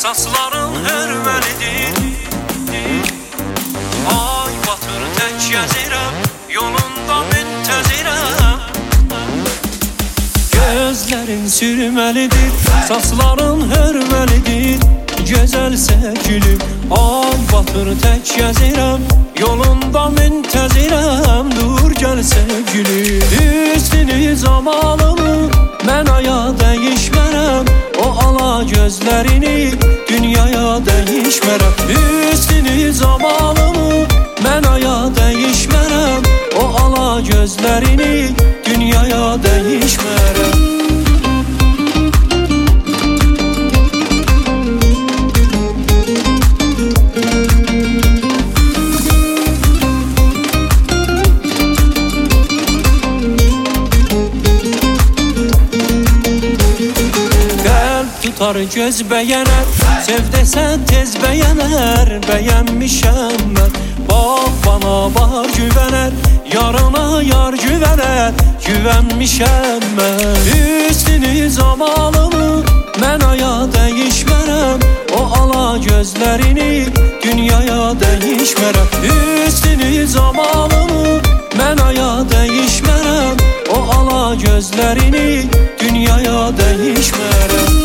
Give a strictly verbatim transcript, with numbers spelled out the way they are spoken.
saçların hörməlidir. Ay batır tək gəzirəm, yolunda müntəzirəm. Gözlərin sürməlidir, saçların hörməlidir. Gözəlsə gülüm, ay batır tək gəzirəm, yolunda müntəzirəm. Dur gəlsə gülüm, üstünü zamanımı mən aya dəyişmərəm. O ala gözlərini dünyaya dəyişmərəm. Üstünü zamanımı mən aya dəyişmərəm. O ala gözlərini dünyaya dəyişmərəm. Tutar göz bəyənər, sev desən tez bəyənər. Bəyənmişəm mən, bax bana var güvənər. Yarına yar güvənər, güvənmişəm mən. Üstünü zamanımı mən aya dəyişmərəm. O ala gözlərini dünyaya dəyişmərəm. Üstünü zamanımı mən aya dəyişmərəm. O ala gözlərini dünyaya dəyişmərəm.